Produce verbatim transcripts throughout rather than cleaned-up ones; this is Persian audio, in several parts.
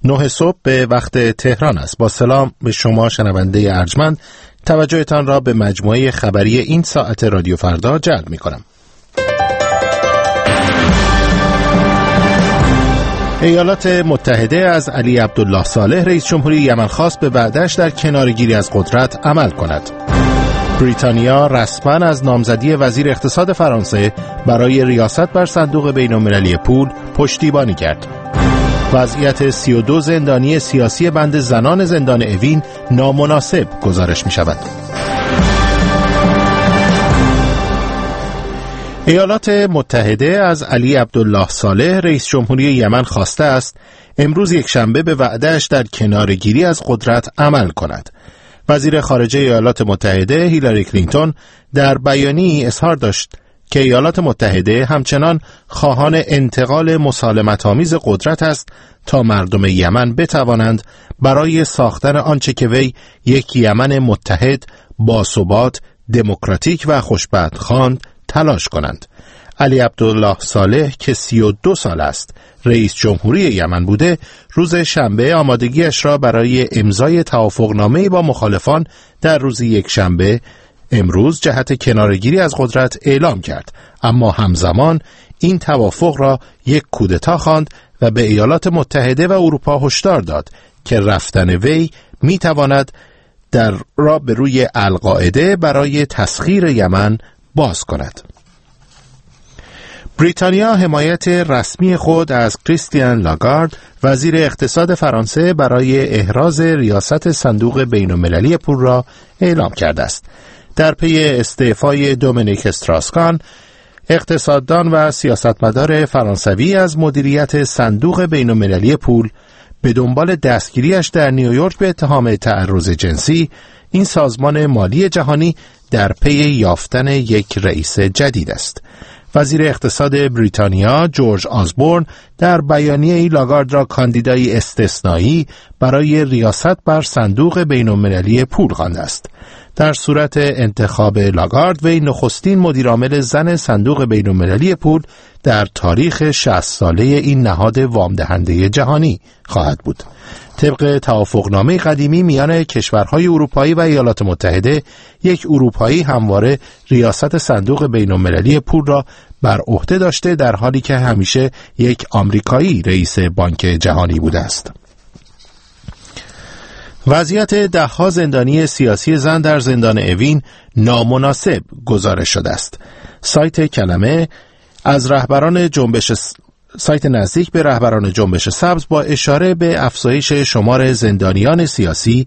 نه صبح به وقت تهران است. با سلام به شما شنونده ارجمند، توجهتان را به مجموعه خبری این ساعت رادیو فردا جلب می کنم. ایالات متحده از علی عبدالله صالح رئیس جمهوری یمن خواست به وعده‌اش در کناره‌گیری از قدرت عمل کند. بریتانیا رسما از نامزدی وزیر اقتصاد فرانسه برای ریاست بر صندوق بین‌المللی پول پشتیبانی کرد. وضعیت سی و دو زندانی سیاسی بند زنان زندان اوین نامناسب گزارش می شود. ایالات متحده از علی عبدالله صالح رئیس جمهوری یمن خواسته است امروز یک شنبه به وعده‌اش در کناره‌گیری از قدرت عمل کند. وزیر خارجه ایالات متحده هیلاری کلینتون در بیانیه‌ای اظهار داشت که ایالات متحده همچنان خواهان انتقال مسالمت‌آمیز قدرت است تا مردم یمن بتوانند برای ساختن آنچه که وی یک یمن متحد، باثبات، دموکراتیک و خوشبخت خواند تلاش کنند. علی عبدالله صالح که سی و دو سال است رئیس جمهوری یمن بوده، روز شنبه آمادگیش را برای امضای توافقنامه‌ای با مخالفان در روز یک شنبه امروز جهت کناره‌گیری از قدرت اعلام کرد، اما همزمان این توافق را یک کودتا خواند و به ایالات متحده و اروپا هشدار داد که رفتن وی میتواند در را به روی القاعده برای تسخیر یمن باز کند. بریتانیا حمایت رسمی خود از کریستیان لاگارد وزیر اقتصاد فرانسه برای احراز ریاست صندوق بین‌المللی پول را اعلام کرده است. در پی استعفای دومینیک استراسکان، اقتصاددان و سیاستمدار فرانسوی از مدیریت صندوق بین‌المللی پول به دنبال دستگیریش در نیویورک به اتهام تعرض جنسی، این سازمان مالی جهانی در پی یافتن یک رئیس جدید است. وزیر اقتصاد بریتانیا جورج آزبورن در بیانیه‌ای لاگارد را کاندیدای استثنایی برای ریاست بر صندوق بین‌المللی پول خوانده است. در صورت انتخاب لاگارد وی نخستین مدیرعامل زن صندوق بین‌المللی پول در تاریخ شصت ساله این نهاد وامدهنده جهانی خواهد بود. طبق توافقنامه قدیمی میان کشورهای اروپایی و ایالات متحده، یک اروپایی همواره ریاست صندوق بین‌المللی پول را بر عهده داشته، در حالی که همیشه یک آمریکایی رئیس بانک جهانی بوده است. وضعیت ده‌ها زندانی سیاسی زن در زندان اوین نامناسب گزارش شده است. سایت کلمه از رهبران جنبش سایت نزدیک به رهبران جنبش سبز با اشاره به افزایش شمار زندانیان سیاسی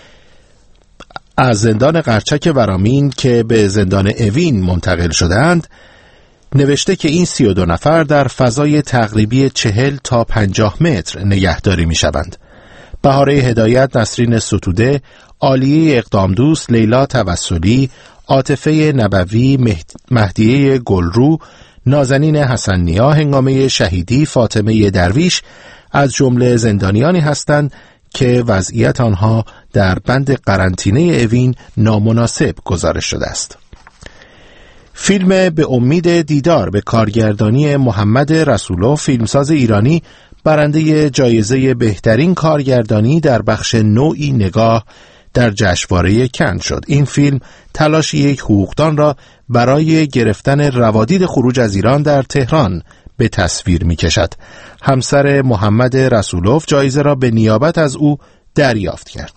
از زندان قرچک ورامین که به زندان اوین منتقل شدند نوشته که این سی و دو نفر در فضای تقریبی چهل تا پنجاه متر نگهداری می شوند. بهاره هدایت، نسرین ستوده، عالیه اقدامدوست، لیلا توسلی، عاطفه نبوی، مهدیه گلرو، نازنین حسن‌نیا، هنگامه شهیدی، فاطمه درویش از جمله زندانیانی هستند که وضعیت آنها در بند قرنطینه اوین نامناسب گزارش شده است. فیلم به امید دیدار به کارگردانی محمد رسولوف، فیلمساز ایرانی، برنده جایزه بهترین کارگردانی در بخش نوعی نگاه در جشنواره کن شد. این فیلم تلاش یک حقوقدان را برای گرفتن روادید خروج از ایران در تهران به تصویر می کشد. همسر محمد رسولوف جایزه را به نیابت از او دریافت کرد.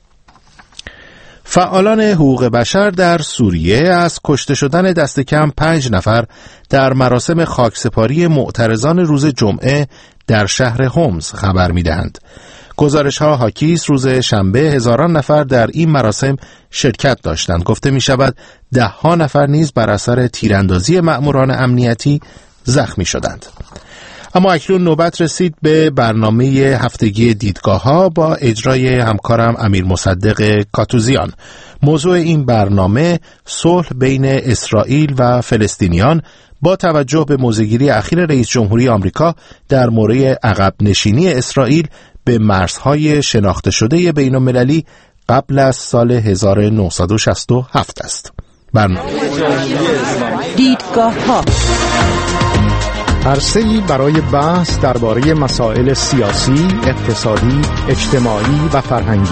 فعالان حقوق بشر در سوریه از کشته شدن دست کم پنج نفر در مراسم خاکسپاری معترضان روز جمعه در شهر هومس خبر می دهند. گزارش ها حاکی است روز شنبه هزاران نفر در این مراسم شرکت داشتند. گفته می شود ده ها نفر نیز بر اثر تیراندازی مأموران امنیتی زخمی شدند. اما اکنون نوبت رسید به برنامه هفتگی دیدگاه ها با اجرای همکارم امیر مصدق کاتوزیان. موضوع این برنامه صلح بین اسرائیل و فلسطینیان با توجه به موضع‌گیری اخیر رئیس جمهوری آمریکا در مورد عقب نشینی اسرائیل به مرزهای شناخته شده بین‌المللی قبل از سال هزار و نهصد و شصت و هفت است. برنامه دیدگاه ها عرصه‌ای برای بحث درباره مسائل سیاسی، اقتصادی، اجتماعی و فرهنگی.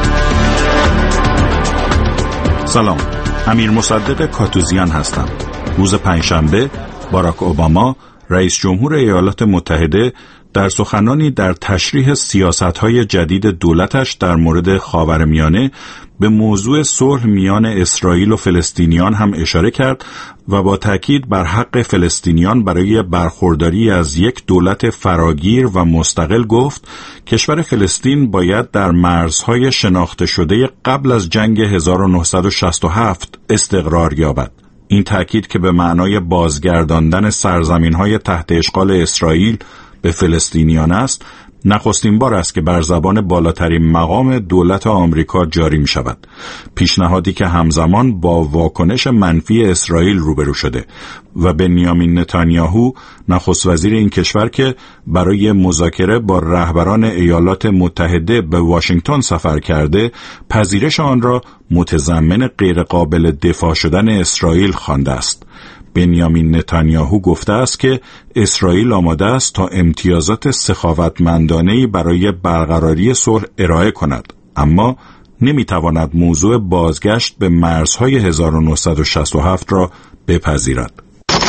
سلام، امیر مصدق کاتوزیان هستم. روز پنجشنبه باراک اوباما رئیس جمهور ایالات متحده در سخنانی در تشریح سیاست‌های جدید دولتش در مورد خاورمیانه به موضوع صلح میان اسرائیل و فلسطینیان هم اشاره کرد و با تاکید بر حق فلسطینیان برای برخورداری از یک دولت فراگیر و مستقل گفت کشور فلسطین باید در مرزهای شناخته شده قبل از جنگ هزار و نهصد و شصت و هفت استقرار یابد. این تاکید که به معنای بازگرداندن سرزمین‌های تحت اشغال اسرائیل به فلسطینیان است، نخستین بار است که بر زبان بالاترین مقام دولت آمریکا جاری می شود. پیشنهادی که همزمان با واکنش منفی اسرائیل روبرو شده و بنیامین نتانیاهو نخست وزیر این کشور که برای مذاکره با رهبران ایالات متحده به واشنگتن سفر کرده، پذیرش آن را متضمن غیرقابل دفاع شدن اسرائیل خوانده است. بنیامین نتانیاهو گفته است که اسرائیل آماده است تا امتیازات سخاوتمندانه‌ای برای برقراری صلح ارائه کند، اما نمیتواند موضوع بازگشت به مرزهای هزار و نهصد و شصت و هفت را بپذیرد.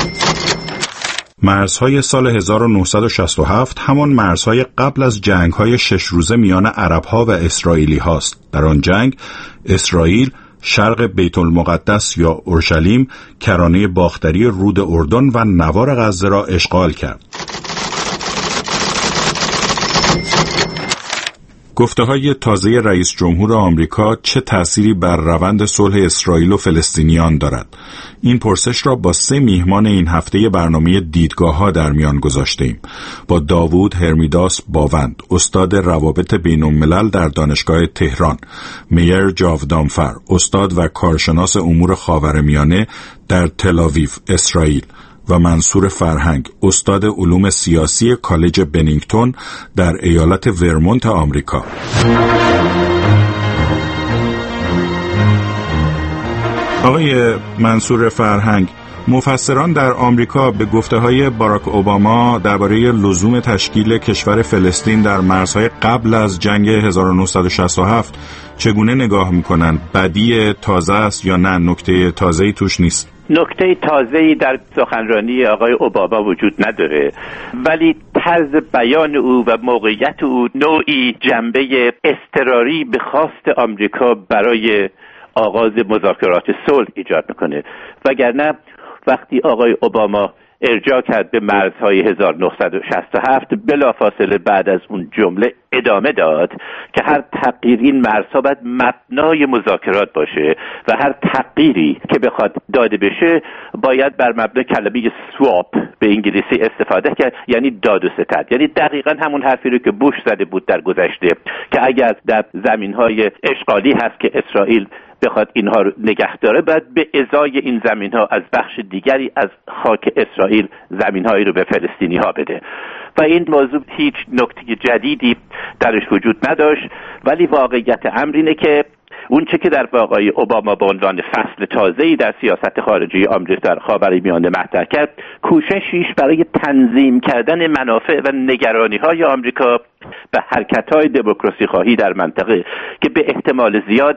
مرزهای سال هزار و نهصد و شصت و هفت همان مرزهای قبل از جنگ‌های شش روزه میان عرب‌ها و اسرائیلی هاست. در آن جنگ اسرائیل شرق بیت المقدس یا اورشلیم، کرانه باختری رود اردن و نوار غزه را اشغال کرد. گفته‌های تازه رئیس جمهور آمریکا چه تأثیری بر روند صلح اسرائیل و فلسطینیان دارد؟ این پرسش را با سه میهمان این هفته برنامه دیدگاه‌ها در میان گذاشتیم. با داوود هرمیداس باوند، استاد روابط بین‌الملل در دانشگاه تهران، میر جاودانفر، استاد و کارشناس امور خاورمیانه در تل‌آویو، اسرائیل، و منصور فرهنگ، استاد علوم سیاسی کالج بنینگتون در ایالت ورمونت آمریکا. آقای منصور فرهنگ، مفسران در آمریکا به گفته‌های باراک اوباما درباره لزوم تشکیل کشور فلسطین در مرزهای قبل از جنگ هزار و نهصد و شصت و هفت چگونه نگاه می‌کنند؟ بدیع تازه است یا نه نکته تازه‌ای توش نیست؟ نکته تازه‌ای در سخنرانی آقای اوباما وجود نداره، ولی طرز بیان او و موقعیت او نوعی جنبه اضطراری به خواست آمریکا برای آغاز مذاکرات صلح ایجاد میکنه. وگرنه وقتی آقای اوباما ارجاع کرد به مرزهای هزار و نهصد و شصت و هفت، بلافاصله بعد از اون جمله ادامه داد که هر تغییر این مرزها باید مبنای مذاکرات باشه و هر تغییری که بخواد داده بشه باید بر مبنای کلمه سواپ به انگلیسی استفاده کرد، یعنی داد و ستد. یعنی دقیقاً همون حرفی رو که بوش زده بود در گذشته که اگر در زمینهای اشغالی هست که اسرائیل بخواد اینها رو نگه داره، باید به ازای این زمینها از بخش دیگری از خاک اسرائیل زمینهایی رو به فلسطینی ها بده. و این موضوع هیچ نکته جدیدی درش وجود نداشت، ولی واقعیت امر اینه که اون چه که در آقای اوباما به عنوان فصل تازه‌ای در سیاست خارجی آمریکا در خاورمیانه مطرح کرد، کوششیش برای تنظیم کردن منافع و نگرانی‌های آمریکا به حرکت‌های دموکراسی خواهی در منطقه که به احتمال زیاد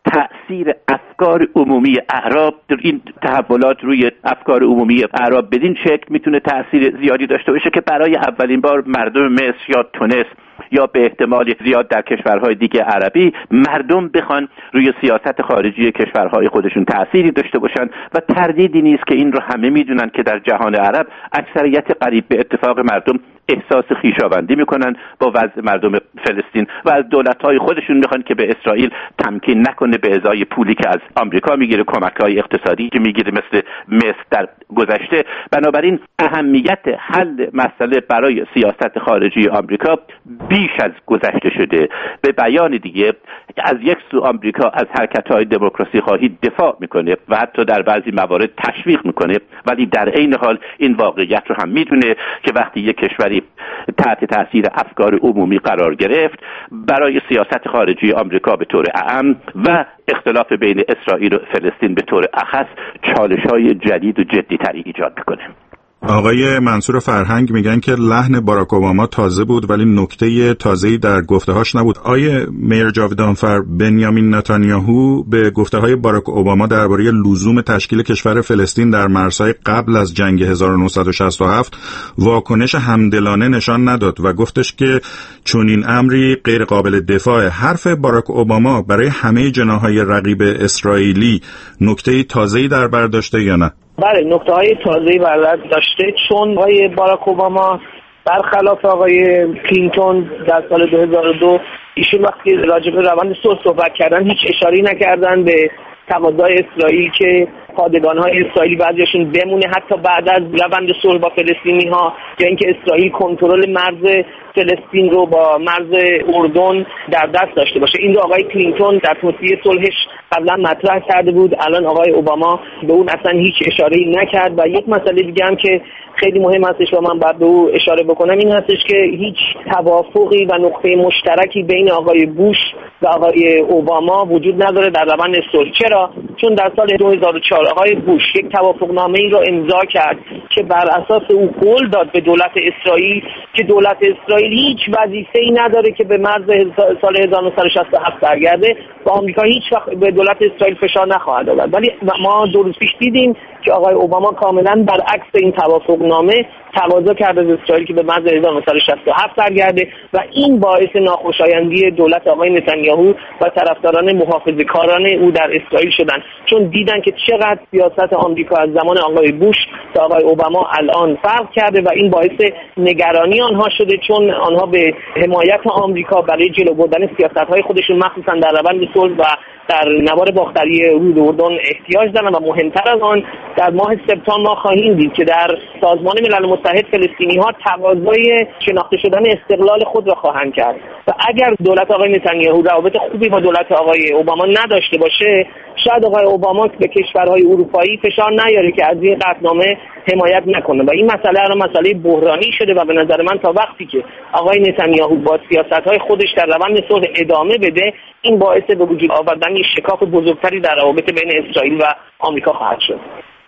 تأثیر افکار عمومی اعراب در این تحولات روی افکار عمومی اعراب بدین شکل میتونه تأثیر زیادی داشته باشه که برای اولین بار مردم مصر یا تونس یا به احتمال زیاد در کشورهای دیگه عربی مردم بخوان روی سیاست خارجی کشورهای خودشون تأثیری داشته باشن و تردیدی نیست که این رو همه میدونن که در جهان عرب اکثریت قریب به اتفاق مردم احساس خویشاوندی میکنن با وضع مردم فلسطین و از دولت‌های خودشون میخوان که به اسرائیل تمکین نکنه به ازای پولی که از آمریکا میگیره، کمک‌های اقتصادی که میگیره مثل مصر در گذشته. بنابراین اهمیت حل مسئله برای سیاست خارجی آمریکا بیش از گذشته شده. به بیان دیگه از یک سو آمریکا از حرکت‌های دموکراسی خواهی دفاع میکنه و حتی در بعضی موارد تشویق میکنه، ولی در عین حال این واقعیت رو هم میدونه که وقتی یک کشوری تحت تاثیر افکار عمومی قرار گرفت، برای سیاست خارجی آمریکا به طور عام و اختلاف بین اسرائیل و فلسطین به طور اخص چالش‌های جدید و جدی‌تری ایجاد میکنه. آقای منصور فرهنگ میگن که لحن باراک اوباما تازه بود ولی نکته تازه‌ای در گفته‌هاش نبود. آیه میر جاویدانفر، بنیامین نتانیاهو به گفته‌های باراک اوباما درباره لزوم تشکیل کشور فلسطین در مرزهای قبل از جنگ هزار و نهصد و شصت و هفت واکنش همدلانه نشان نداد و گفتش که چنین امری غیر قابل دفاع. حرف باراک اوباما برای همه جناح‌های رقیب اسرائیلی نکته تازه‌ای در بر داشته یا نه؟ بله، نکته های تازه‌ای بر داشته، چون آقای باراک اوباما برخلاف آقای کلینتون در سال دو هزار و دو ایشون وقتی راجع به روند صلح صحبت کردن هیچ اشاره‌ای نکردن به تقاضای اسرائیل که پادگان‌های اسرائیلی بعضیشون بمونه حتی بعد از روند صلح با فلسطینی‌ها، یا اینکه اسرائیل کنترل مرز فلسطین رو با مرز اردن در دست داشته باشه. این رو آقای کلینتون در توصیه صلحش قبلا مطرح کرده بود. الان آقای اوباما به اون اصلا هیچ اشاره‌ای نکرد. و یک مسئله دیگه هم که خیلی مهم هستش و من باید به او اشاره بکنم این هستش که هیچ توافقی و نقطه مشترکی بین آقای بوش و آقای اوباما وجود نداره در روند صلح. چرا؟ چون در سال دو هزار و چهار آقای بوش یک توافقنامه‌ای را امضا کرد که بر اساس او قول داد به دولت اسرائیل که دولت اسرائیل هیچ وظیفه‌ای نداره که به مرز سال هزار و نهصد و شصت و هفت برگرده و آمریکا هیچ وقت به دولت اسرائیل فشار نخواهد آورد. ولی ما دو روز پیش دیدیم که آقای اوباما کاملا برعکس این توافقنامه تقاضا کرده از اسرائیل که به مرز هزار و نهصد و شصت و هفت برگرده و این باعث ناخوشایندی دولت آقای نتانیاهو و طرفداران محافظه‌کاران او در اسرائیل شدند، چون دیدن که چقدر سیاست آمریکا از زمان آقای بوش تا آقای اوباما الان فرق کرده و این باعث نگرانی آنها شده، چون آنها به حمایت آمریکا برای جلو بردن سیاست‌های خودشون مخصوصا در روند صلح و در نوار باختری رود اردن احتیاج دارن و مهمتر از آن در ماه سپتامبر ما خواهیم دید که در سازمان ملل متحد فلسطینی‌ها تقاضای شناخته شدن استقلال خود را خواهند کرد و اگر دولت آقای نتانیاهو روابط خوبی با دولت آقای اوباما نداشته باشه شاید آقای اوباما به کشورهای اروپایی فشار نیاره که از این قطعنامه حمایت نکنه و این مسئله الان مسئله بحرانی شده و به نظر من تا وقتی که آقای نتانیاهو با سیاست‌های خودش در روند صلح ادامه بده این باعث به وجود آوردن یک شکاف بزرگتری در روابط بین اسرائیل و آمریکا خواهد شد.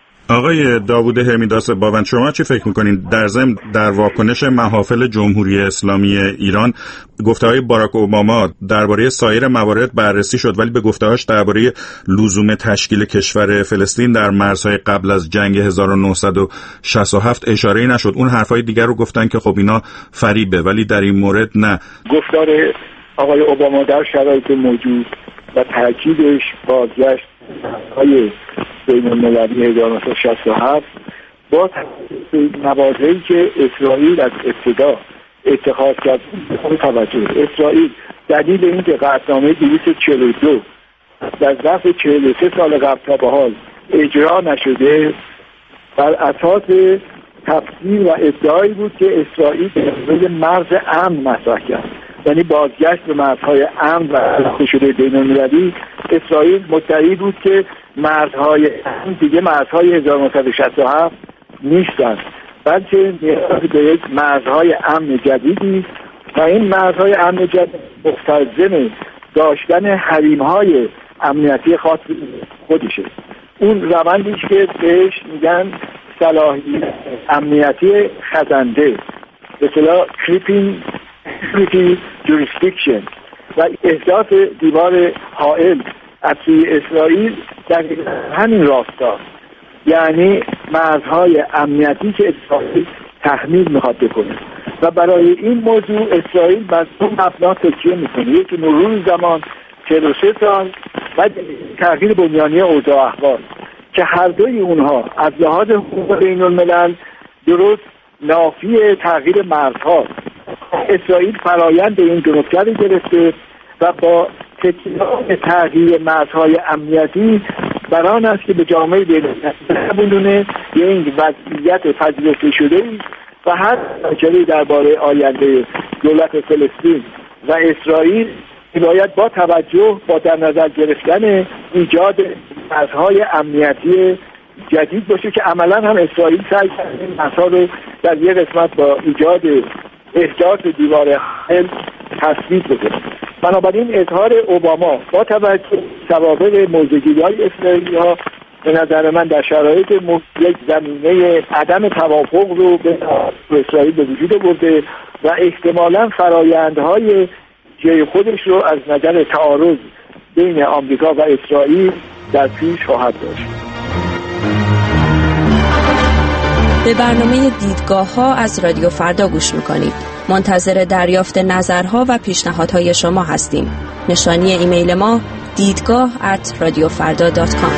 آقای داوود هرمیداس باوند، شما چی فکر میکنین در ضمن در واکنش محافل جمهوری اسلامی ایران گفته‌های باراک اوباما درباره سایر موارد بررسی شد ولی به گفته‌هاش درباره لزوم تشکیل کشور فلسطین در مرزهای قبل از جنگ هزار و نهصد و شصت و هفت اشاره‌ای نشد. اون حرفای دیگر رو گفتن که خب اینا فریبه، ولی در این مورد نه. گفتار آقای اوباما در شرایط موجود و تاکیدش بازگشت های بین المللی هزار و نهصد و شصت و هفت با مواضعی که اسرائیل از ابتدا اتخاذ کرد توجه. اسرائیل دلیل این که قطعنامه دویست و چهل و دو در ظرف چهل و سه سال قبل تا به حال اجرا نشده بر اساس تفسیر و ادعایی بود که اسرائیل به مرز امن مطرح کرد، یعنی بازگشت به مرزهای امن و شناخته شده بین المللی. اسرائیل مدعی بود که مرزهای امن دیگه مرزهای هزار و نهصد و شصت و هفت نیستند، بلکه نیاز به یک مرزهای امن جدیدی و این مرزهای امن جدید مستلزم داشتن حریم‌های امنیتی خاص خودشه. اون روندی که بهش میگن صلاحیت امنیتی خزنده، به اصطلاح کریپینگ security jurisdiction و احداث دیوار حائل از سوی اسرائیل در همین راستا، یعنی مرزهای امنیتی که اسرائیل تحمیل میخواد بکنه و برای این موضوع اسرائیل بر دو مبنا تکیه میکنه، یکی مرور زمان چهل و سه سال و تغییر بنیانی اوضاع احوال که هر دوی اونها از لحاظ حقوق بین الملل درست نافی تغییر مرزها. اسرائیل فرایند این دو نکته رو گرفته و با تکیه تغییر مرزهای امنیتی بران است که به جامعه بین‌المللی یه این وضعیت پذیرفته شده و هر مسئله درباره آینده دولت فلسطین و اسرائیل باید با توجه با در نظر گرفتن ایجاد مرزهای امنیتی جدید باشه که عملا هم اسرائیل سعی کرده این مرزها رو در یک قسمت با ایجاد احداث دیوار حائل تثبیت بکنه. بنابراین اظهار اوباما با توجه به سوابق موضع‌گیری‌های اسرائیلی‌ها به نظر من در شرایط یک زمینه عدم توافق رو به اسرائیل به وجود آورده و احتمالاً فرایندهای جای خودش رو از نظر تعارض بین آمریکا و اسرائیل در پیش خواهد داشت. به برنامه دیدگاه ها از رادیو فردا گوش میکنید. منتظر دریافت نظرها و پیشنهادهای شما هستیم. نشانی ایمیل ما دیدگاه ات رادیو فردا دات کام.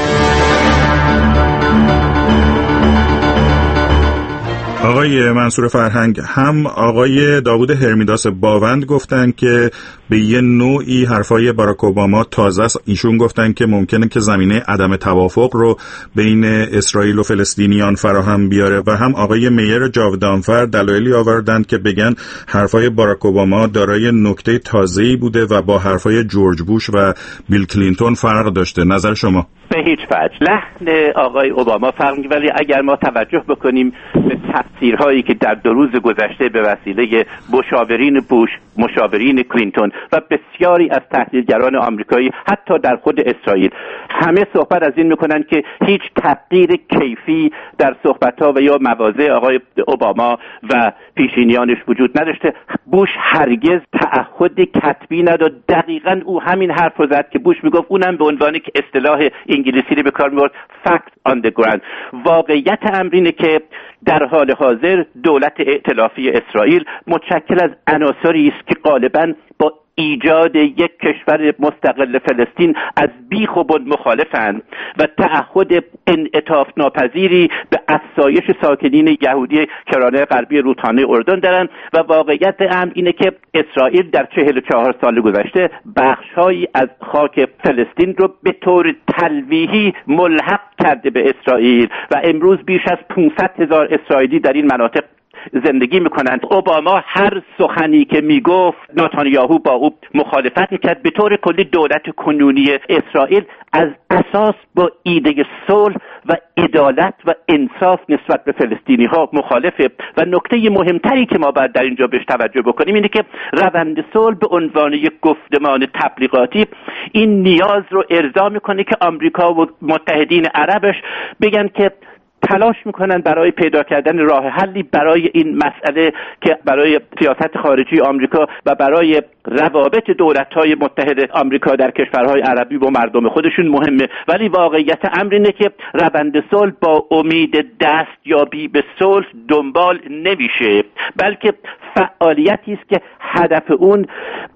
آقای منصور فرهنگ، هم آقای داوود هرمیداس باوند گفتن که به یه نوعی حرفای باراک اوباما تازه است. ایشون گفتن که ممکنه که زمینه عدم توافق رو بین اسرائیل و فلسطینیان فراهم بیاره و هم آقای میر جاودانفر دلایلی آوردن که بگن حرفای باراک اوباما دارای نکته تازه‌ای بوده و با حرفای جورج بوش و بیل کلینتون فرق داشته. نظر شما؟ به هیچ وجه. لحن آقای اوباما فرق می‌کنه، ولی اگر ما توجه بکنیم به تفسیرهایی که در دو روز گذشته به وسیله مشاورین بوش، مشاورین کلینتون و بسیاری از تحلیلگران آمریکایی حتی در خود اسرائیل، همه صحبت از این میکنن که هیچ تغییر کیفی در صحبت‌ها و یا مواضع آقای اوباما و پیشینیانش وجود نداشته. بوش هرگز تعهد کتبی نداد. دقیقاً او همین حرف رو زد که بوش میگفت، اونم به عنوانی که اصطلاح انگلیسی رو به کار می‌برد، facts on the ground. واقعیت امر اینه که در حال حاضر دولت ائتلافی اسرائیل متشکل از عناصری است که غالباً با ایجاد یک کشور مستقل فلسطین از بیخ و بن مخالفند و تعهد انعطاف ناپذیری به افزایش ساکنین یهودی کرانه غربی رودخانه اردن دارند و واقعیت امر اینه که اسرائیل در چهل و چهار سال گذشته بخش‌هایی از خاک فلسطین رو به طور تلویحی ملحق کرده به اسرائیل و امروز بیش از پانصد هزار اسرائیلی در این مناطق زندگی میکنند. اوباما هر سخنی که میگفت نتانیاهو با او مخالفت میکرد. به طور کلی دولت کنونی اسرائیل از اساس با ایده صلح و عدالت و انصاف نسبت به فلسطینی ها مخالفه و نکته مهمتری که ما باید در اینجا بهش توجه بکنیم اینه که روند صلح به عنوان یک گفتمان تبلیغاتی این نیاز رو ارضا میکنه که آمریکا و متحدین عربش بگن که تلاش میکنن برای پیدا کردن راه حلی برای این مسئله که برای سیاست خارجی آمریکا و برای روابط دولت‌های متحد آمریکا در کشورهای عربی و مردم خودشون مهمه. ولی واقعیت امر اینه که روند صلح با امید دستیابی به صلح دنبال نمیشه، بلکه فعالیتی است که هدف اون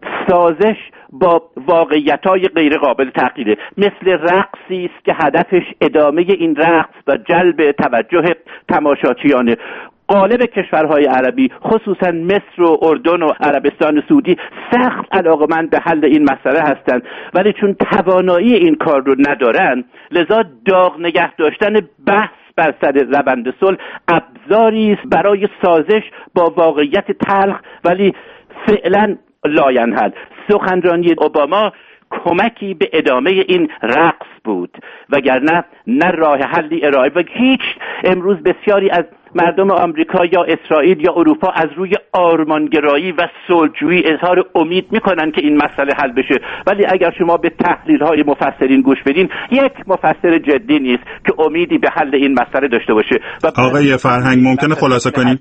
سازش با واقعیت‌های غیر قابل تغییره، مثل رقصی است که هدفش ادامه این رقص و جلب توجه تماشاچیانه. غالب کشورهای عربی خصوصا مصر و اردن و عربستان سعودی سخت علاقه‌مند به حل این مسئله هستند، ولی چون توانایی این کار رو ندارن لذا داغ نگه داشتن بحث بر سر روند صلح ابزاری است برای سازش با واقعیت تلخ ولی فعلا لاینحل. سخنرانی اوباما کمکی به ادامه این رقص بود، وگرنه نه راه حلی ارائه و هیچ. امروز بسیاری از مردم آمریکا یا اسرائیل یا اروپا از روی آرمانگرایی و صلحجویی اظهار امید میکنن که این مسئله حل بشه، ولی اگر شما به تحلیل‌های مفسرین گوش بدین، یک مفسر جدی نیست که امیدی به حل این مسئله داشته باشه. و آقای فرهنگ ممکنه خلاصه کنیم؟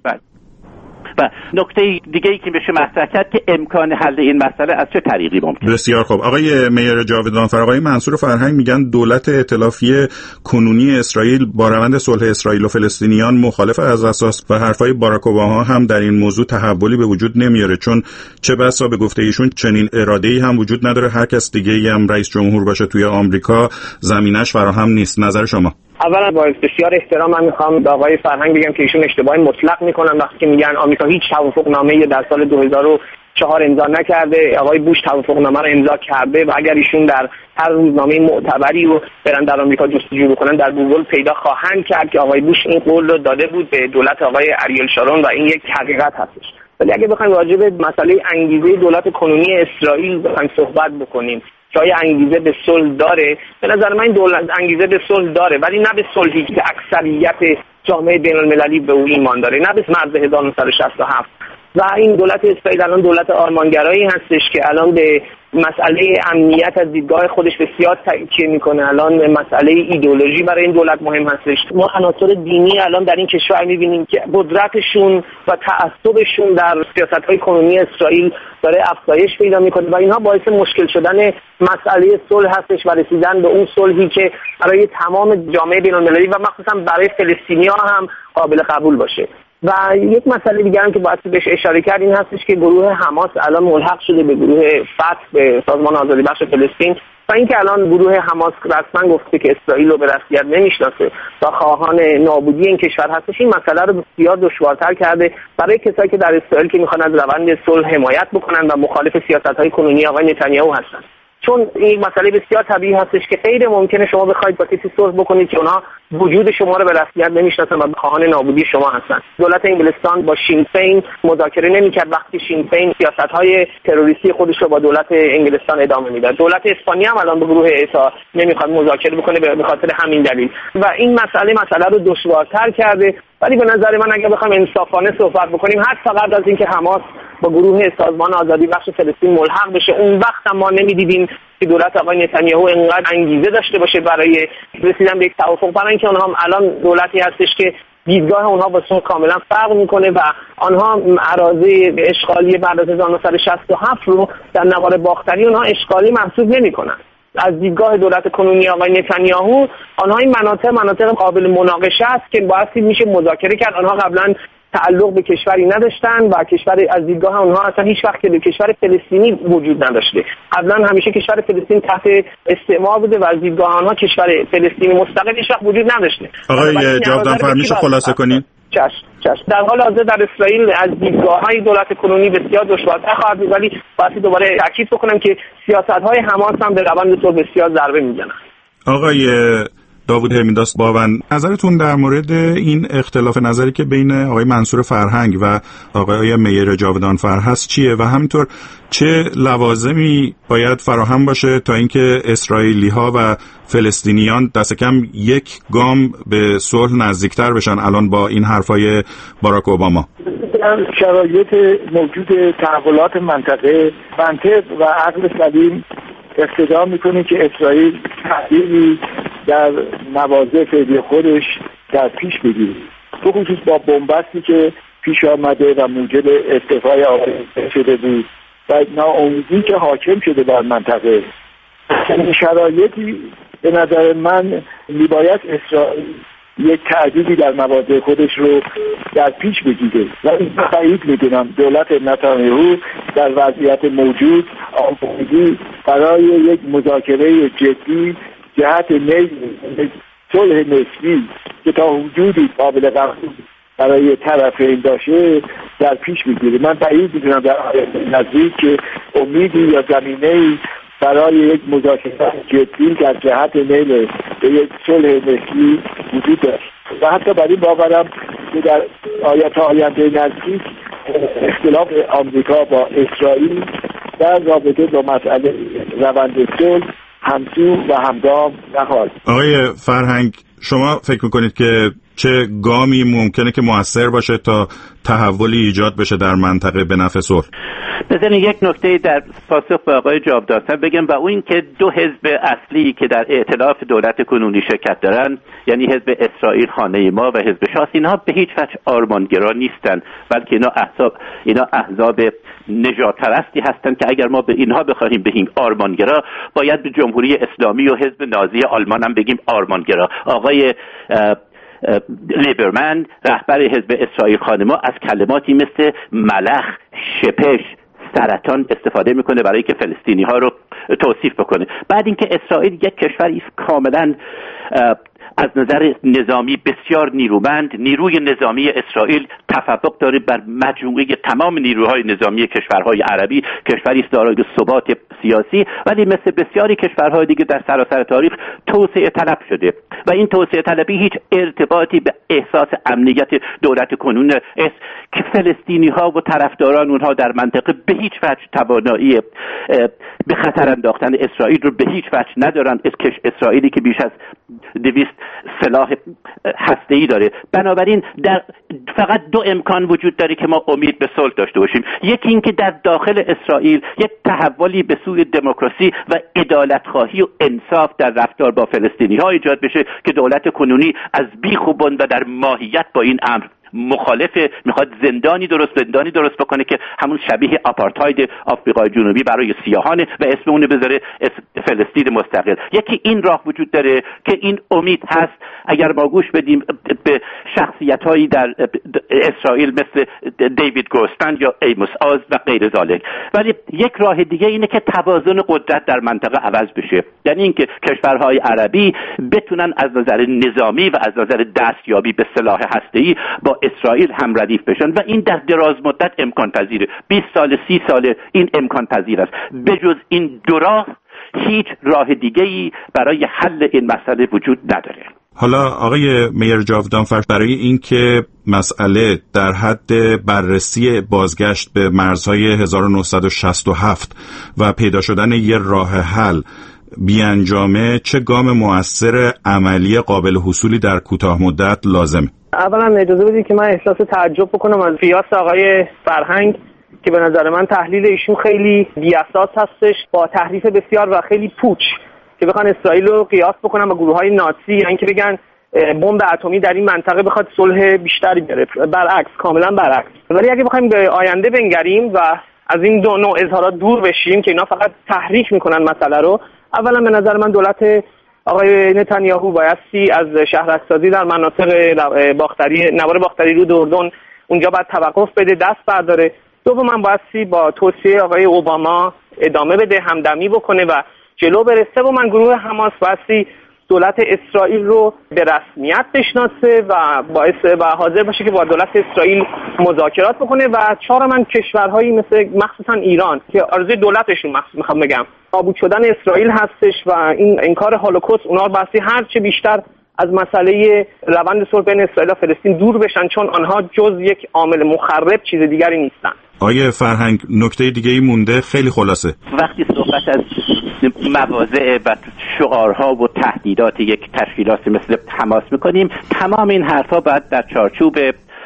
و نکته دیگه ای که بشه مطرح کرد که امکان حل این مسئله از چه طریقی ممکنه. بسیار خوب. آقای میر جاودانفر، آقای منصور فرهنگ میگن دولت ائتلافی کنونی اسرائیل با روند صلح اسرائیل و فلسطینیان مخالف از اساس و حرفای باراک اوباما هم در این موضوع تحولی به وجود نمیاره، چون چه بسا به گفته ایشون چنین اراده‌ای هم وجود نداره، هر کس دیگه‌ای هم رئیس جمهور باشه توی آمریکا زمینش فراهم نیست. نظر شما؟ اولا با بسیار احترام من میخوام به آقای فرهنگ بگم که ایشون اشتباه مطلق میکنن وقتی که میگن آمریکا هیچ توافقنامه‌ای در سال دو هزار و چهار امضا نکرده. آقای بوش توافقنامه رو امضا کرده و اگر ایشون در هر روزنامه معتبری رو برن در آمریکا جستجو بکنن در گوگل پیدا خواهند کرد که آقای بوش این قول رو داده بود به دولت آقای اریل شارون و این یک حقیقت هستش. ولی اگه بخوایم راجع به مسئله انگیزه دولت کنونی اسرائیل بخوایم صحبت بکنیم که آیا انگیزه به صلح داره، به نظر من دولت انگیزه به صلح داره، ولی نه به صلحی که اکثریت جامعه بین المللی به او ایمان داره، نه به مرز هزار و نهصد و شصت و هفت. و این دولت اسرائیل الان دولت آرمانگرایی هستش که الان به مسئله امنیت از دیدگاه خودش بسیار تاکید میکنه. الان مسئله ایدئولوژی برای این دولت مهم هستش. ما عناصر دینی الان در این کشور میبینیم که قدرتشون و تعصبشون در سیاست‌های کنونی اسرائیل داره افزایش پیدا میکنه و اینها باعث مشکل شدن مسئله صلح هستش و رسیدن به اون صلحی که برای تمام جامعه بین‌المللی و مخصوصا برای فلسطینی‌ها هم قابل قبول باشه. و یک مسئله دیگه هم که باید بهش اشاره کرد این هستش که گروه حماس الان ملحق شده به گروه فتح، به سازمان آزادی بخش فلسطین، و اینکه الان گروه حماس رسما گفته که اسرائیل رو به رسمیت نمیشناسه و خواهان نابودی این کشور هستش، این مسئله رو بسیار دشوارتر کرده برای کسایی که در اسرائیل که میخوان از روند صلح حمایت بکنن و مخالف سیاست‌های کنونی آقای نتانیاهو هستن. چون این مسئله بسیار طبیعی هستش که غیر ممکنه شما بخواید با کسی صلح بکنید که اونها وجود شما رو به رسمیت نمیشناسن و خواهان نابودی شما هستن. دولت انگلستان با شین فین مذاکره نمی‌کرد وقتی شین فین سیاست‌های تروریستی خودش رو با دولت انگلستان ادامه میداد. دولت اسپانیا هم الان با گروه ایتا نمیخواد مذاکره بکنه به خاطر همین دلیل و این مسئله مسئله رو دشوارتر کرده. ولی به نظر من اگه بخوایم انصافانه صحبت بکنیم، حتی فقط از اینکه حماس با گروه سازمان آزادی بخش فلسطین ملحق بشه، اون وقت هم ما نمی‌دیدیم که دولت آقای نتانیاهو انقدر انگیزه داشته باشه برای رسیدن به یک توافق، برای اینکه اونها الان دولتی هستش که دیدگاه اونها با سون کاملا فرق میکنه و آنها اراضی اشغالی بعد از هزار و نهصد و شصت و هفت رو در نوار باختری اونها اشغالی محسوب نمیکنن. از دیدگاه دولت کنونی آقای نتانیاهو آنها این مناطق مناطق قابل مناقشه است که باعث میشه مذاکره کرد. آنها قبلا تعلق به کشوری نداشتن و کشور از دیدگاه اونها اصلا هیچ وقت که به کشور فلسطینی وجود نداشته. قبلا همیشه کشور فلسطین تحت استعمار بوده و از دیدگاه آنها کشور فلسطینی مستقل هیچ وقت وجود نداشته. آقای جاودانفر میشه خلاصه کنین؟ چشم چشم. در حال حاضر در اسرائیل از دیدگاه‌های دولت کنونی بسیار دشوارتر خواهد بود، ولی باید دوباره تاکید بکنم که سیاست‌های حماس هم به روند صلح بسیار ضربه میزنن. آقای داوود همیداس باون، نظرتون در مورد این اختلاف نظری که بین آقای منصور فرهنگ و آقای میر جاودانفر هست چیه و همینطور چه لوازمی باید فراهم باشه تا اینکه اسرائیلی‌ها و فلسطینیان دست کم یک گام به صلح نزدیکتر بشن الان با این حرفای باراک اوباما؟ شرایط موجود تحولات منطقه، منطق و عقل سلیم اقتضا میکنه که اسرائیل تغییری در مواضع فعلی خودش در پیش بگیره، به خصوص با بنبستی که پیش آمده و موجب استعفای آقای شده بود و ناامیدی که حاکم شده بر منطقه. این شرایطی به نظر من میباید اسرائیل یک تعدیلی در مواضع خودش رو در پیش بگیره و این بعید میدونم دولت نتانیاهو در وضعیت موجود آمادگی برای یک مذاکره جدی جهت نیل صلح نسبی که تا حدودی قابل قبول برای طرفین داشته در پیش بگیره. من بعید میدونم در آینده نزدیک که امیدی یا زمینه‌ای برای یک مذاکره جدی در جهت نیل به یک صلح نسبی وجود داشت و حتی بر این باورم که در آیات آینده نزدیک اختلاف آمریکا با اسرائیل در رابطه با مسئله روند صلح همسو و همگام نخواهد. آقای فرهنگ، شما فکر میکنید که چه گامی ممکنه که مؤثر باشه تا تحولی ایجاد بشه در منطقه به نفع صلح؟ بذارین یک نکته در پاسخ به آقای جاودانفر بگم و اون که دو حزب اصلی که در ائتلاف دولت کنونی شرکت دارن، یعنی حزب اسرائیل خانه ما و حزب شاس، اینها به هیچ وجه آرمانگرا نیستن، بلکه اینا احزاب اینا احزاب نژاد پرستی هستن که اگر ما به اینها بخوایم بگیم آرمانگرا، باید به جمهوری اسلامی و حزب نازی آلمان هم بگیم آرمانگرا. آقای لیبرمن رهبر حزب اسرائیل خانه ما از کلماتی مثل ملخ، شپش، سرطان استفاده میکنه برای که فلسطینی ها رو توصیف بکنه. بعد اینکه اسرائیل یک کشوری کاملا از نظر نظامی بسیار نیرومند، نیروی نظامی اسرائیل تفوق داره بر مجموعه تمام نیروهای نظامی کشورهای عربی، کشوری است دارای ثبات سیاسی، ولی مثل بسیاری کشورهای دیگه در سراسر تاریخ توسعه طلب شده و این توسعه طلبی هیچ ارتباطی به احساس امنیت دولت کنونی است که فلسطینی ها و طرفداران اونها در منطقه به هیچ وجه توانایی به خطر انداختن اسرائیل رو به هیچ وجه ندارن. اسرائیلی که بیش از دویست سلاح هسته‌ای داره. بنابراین در فقط دو امکان وجود داره که ما امید به صلح داشته باشیم. یکی این که در داخل اسرائیل یک تحولی به سوی دموکراسی و عدالت‌خواهی و انصاف در رفتار با فلسطینی‌ها ایجاد بشه که دولت کنونی از بیخ و بن و در ماهیت با این امر مخالفه، میخواد زندانی درست زندانی درست بکنه که همون شبیه آپارتاید آفریقای جنوبی برای سیاهانه و اسم اون بذاره فلسطین مستقل. یکی این راه وجود داره که این امید هست اگر ما گوش بدیم به شخصیت‌هایی در اسرائیل مثل دیوید گوستن یا ایموس آز و غیر ذالک. ولی یک راه دیگه اینه که توازن قدرت در منطقه عوض بشه، یعنی اینکه کشورهای عربی بتونن از نظر نظامی و از نظر دستیابی به سلاح هسته‌ای با اسرائیل هم ردیف بشن و این در دراز مدت امکان پذیره. بیست سال سی سال این امکان پذیر است. بجز این دو راه هیچ راه دیگه‌ای برای حل این مسئله وجود نداره. حالا آقای میر جاودانفر، برای اینکه مسئله در حد بررسی بازگشت به مرزهای هزار و نهصد و شصت و هفت و پیدا شدن یه راه حل بیانجامه، چه گام مؤثر عملی قابل حصولی در کوتاه مدت لازمه؟ اولا اجازه بدید که من احساس تعجب بکنم از قیاس آقای فرهنگ که به نظر من تحلیل ایشون خیلی بی‌اساس هستش، با تحریف بسیار و خیلی پوچ که بخوان اسرائیل رو قیاس بکنن با گروه‌های نازی، یعنی که بگن بمب اتمی در این منطقه بخواد صلح بیشتری بیاره. برعکس، کاملا برعکس. ولی اگه بخوایم به آینده بنگریم و از این دو نوع اظهارات دور بشیم که اینا فقط تحریک میکنن مسئله رو، اولا به نظر من دولت آقای نتانیاهو بایستی از شهرک‌سازی در مناطق باختری نوار باختری رود اردن اونجا باید توقف بده، دست برداره. دوما بایستی با توصیه آقای اوباما ادامه بده، همدمی بکنه و جلو بره. سوما گروه حماس بایستی دولت اسرائیل رو به رسمیت بشناسه و باعث و حاضر باشه که با دولت اسرائیل مذاکرات بکنه. و چهارم کشورهایی مثل مخصوصا ایران که آرزوی دولتشون میخوام بگم نابود شدن اسرائیل هستش و این انکار هولوکاست، اونها بایستی هر چه بیشتر از مسئله روند صلح بین اسرائیل و فلسطین دور بشن، چون آنها جز یک عامل مخرب چیز دیگری نیستن. آیه فرهنگ، نکته دیگه ای مونده، خیلی خلاصه. وقتی صحبت از مواضع و شعارها و تهدیدات یک تشکیلات مثل حماس میکنیم، تمام این حرفا باید در چارچوب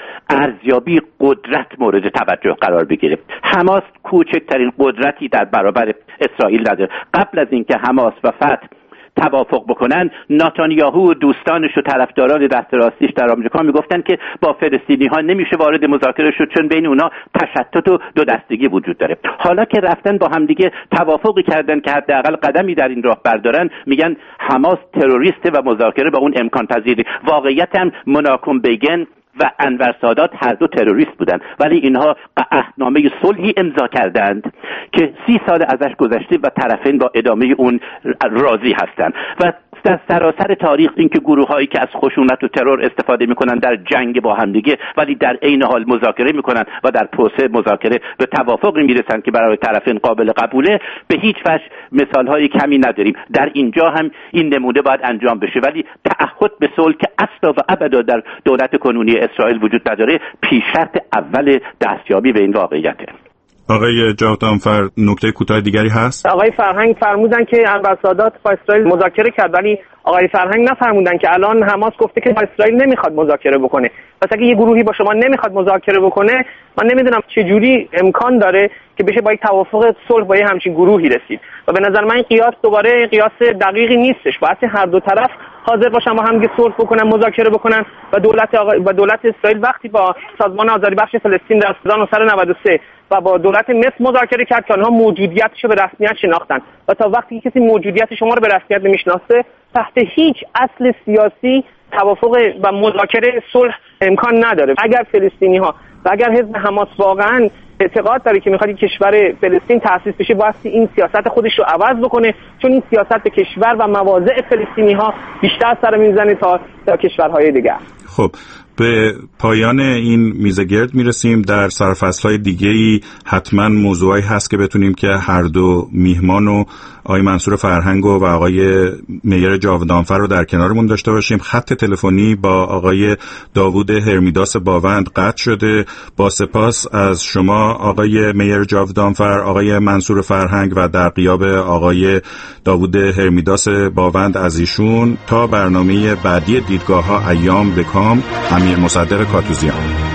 ارزیابی قدرت مورد توجه قرار بگیره. حماس کوچکترین قدرتی در برابر اسرائیل نداره. قبل از اینکه حماس و فتح توافق بکنن، نتانیاهو و دوستانش و طرفداران دست راستیش در آمریکا میگفتن که با فلسطینی ها نمیشه وارد مذاکره شد چون بین اونا تشتت و دو دستگی وجود داره. حالا که رفتن با هم دیگه توافقی کردن که حداقل قدمی در این راه بردارن، میگن حماس تروریسته و مذاکره با اون امکان پذیره. واقعیت هم مناکم بیگن و انور سادات هر دو تروریست بودن، ولی اینها عهدنامه صلحی امضا کردند که سی سال ازش گذشته و طرفین با ادامه اون راضی هستند. و در سراسر تاریخ این که گروه هایی که از خشونت و ترور استفاده میکنن در جنگ با همدیگه ولی در عین حال مذاکره میکنن و در پروسه مذاکره به توافقی میرسن که برای طرفین قابل قبوله، به هیچ وجه مثال های کمی نداریم. در اینجا هم این نمونه باید انجام بشه، ولی تعهد به صلح که اصلا و ابدا در دولت کنونی اسرائیل وجود نداره، پیش شرط اول دستیابی به این واقعیته. آقای جاودانفر، نکته کوتاه دیگری هست؟ آقای فرهنگ فرمودن که انور سادات با اسرائیل مذاکره کرد، ولی آقای فرهنگ نفرمودن که الان حماس گفته که با اسرائیل نمیخواد مذاکره بکنه. پس اگه یه گروهی با شما نمیخواد مذاکره بکنه، من نمیدونم چه جوری امکان داره که بشه با یک توافق صلح با یه همچین گروهی رسید. و به نظر من این قیاس دوباره قیاس دقیقی نیستش. باید هر دو طرف حاضر باشن با هم دیگه صلح بکنن، مذاکره بکنن و دولت آقا... و دولت اسرائیل وقتی با سازمان آزادی بخش فلسطین در هزار و نهصد و نود و سه و با دولت مصر مذاکره کرد که آنها موجودیتش رو به رسمیت شناختن و تا وقتی کسی موجودیت شما رو به رسمیت نمیشناسه، تحت هیچ اصل سیاسی توافق و مذاکره صلح امکان نداره. اگر فلسطینی‌ها و اگر حزب حماس واقعاً اعتقاد داره که میخواد کشور فلسطین تأسیس بشه، باید این سیاست خودش رو عوض بکنه، چون این سیاست به کشور و مواضع فلسطینی‌ها بیشتر سر میزنه تا تا کشورهای دیگر. خب به پایان این میزگرد میرسیم. در سرفصل‌های دیگه‌ای حتما موضوعی هست که بتونیم که هر دو میهمان و آقای منصور فرهنگ و آقای میر جاودانفر رو در کنارمون داشته باشیم. خط تلفنی با آقای داوود هرمیداس باوند قطع شده. با سپاس از شما آقای میر جاودانفر، آقای منصور فرهنگ و در غیاب آقای داوود هرمیداس باوند از ایشون. تا برنامه بعدی دیدگاه‌ها ایام به کام، امیر مصدق کاتوزیان.